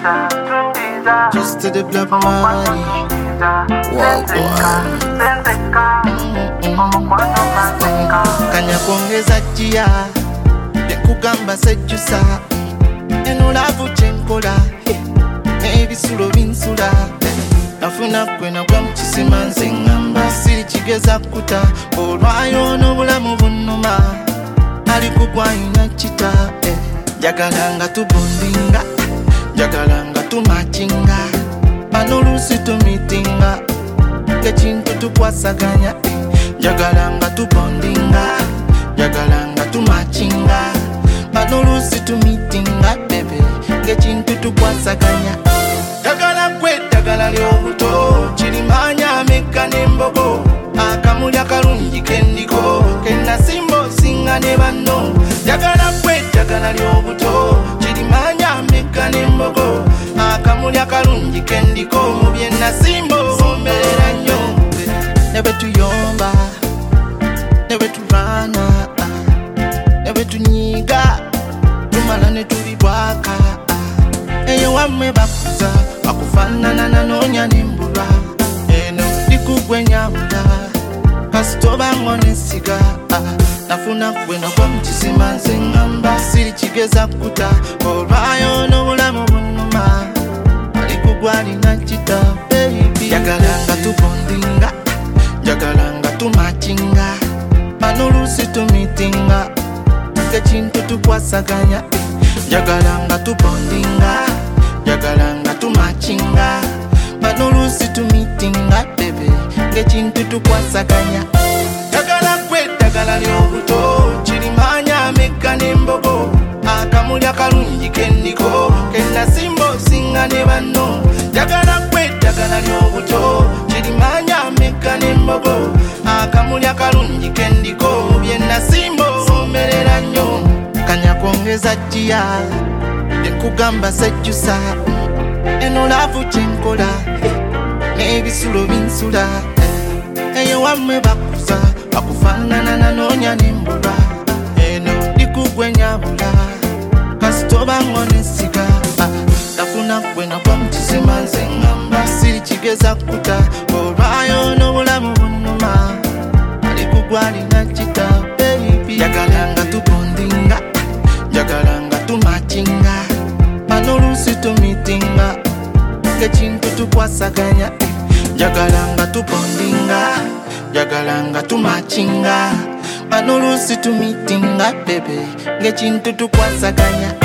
just to the blood money. Wow, kanya kuongeza jia nekugamba sejjusa eno lavu kyenkola n'ebisulo binsula nafuna gwe nagwa mu kisima nze ngamba siri kigeza kuta olwayo n'obulamu bunnuma ali kugwayina kita njagala nga tubondinga njagala nga tumakinga bano oluusi tumitinga ekintu tukwasaganya njagala nga tubondinga njagala nga tumakinga bano oluusi tumitinga bebe ekintu tukwasaganya njagala gwe eddagala ly'obuto kirimanya amekka n'embogo akamuli akalungi kendiko kenasimba osinga ne banno njagala gwe eddagala ly'obuto kirimanya amekka n'embogo akamuli akalungi kendiko mu bye nasimba omberera nnyo ne bwe tuyomba ne bwe tulwana ne bwe tunyiga tumala ne tulibwaka eyo wammwe bakuza bakufaanana nanoonya nembulwa eno likugwe nyabula kasitoba ngonesiga nafuna gwe nagwa mu kisima nze ngamba siri kigeza kuta olwayo n'obulamu bunnuma alikugwa alina kita baby njagala nga tubondinga njagala nga tumakinga bano oluusi tumitinga ekintu tukwasaganya njagala nga tubondinga njagala nga tumakinga bano oluusi tumitinga bebe ekintu tukwasaganya njagala gwe eddagala ly'obuto kirimanya amekka n'embogo akamuli akalungi kendiko kenasimba osinga ne banno njagala gwe eddagala ly'obuto kirimanya amekka n'embogo akamuli akalungi kendiko mu bye nasimba omerera nnyo kanya kuongeza jia nekugamba sejjusa eno lavu kyenkola n'ebisulo binsula eyo wammwe bakuza bakufaanana nanoonya nembulwa eno likugwe nyabula kasitoba ngonesiga nafuna gwe nagwa mu kisima nze ngamba siri kigeza kuta olwayo n'obulamu bunnuma alikugwa alina kita baby njagala nga tubondinga njagala nga tumakinga bano oluusi tumitinga ekintu tukwasaganya njagala nga tubondinga njagala nga tumakinga bano oluusi tumitinga bebe ng'ekintu tukwasaganya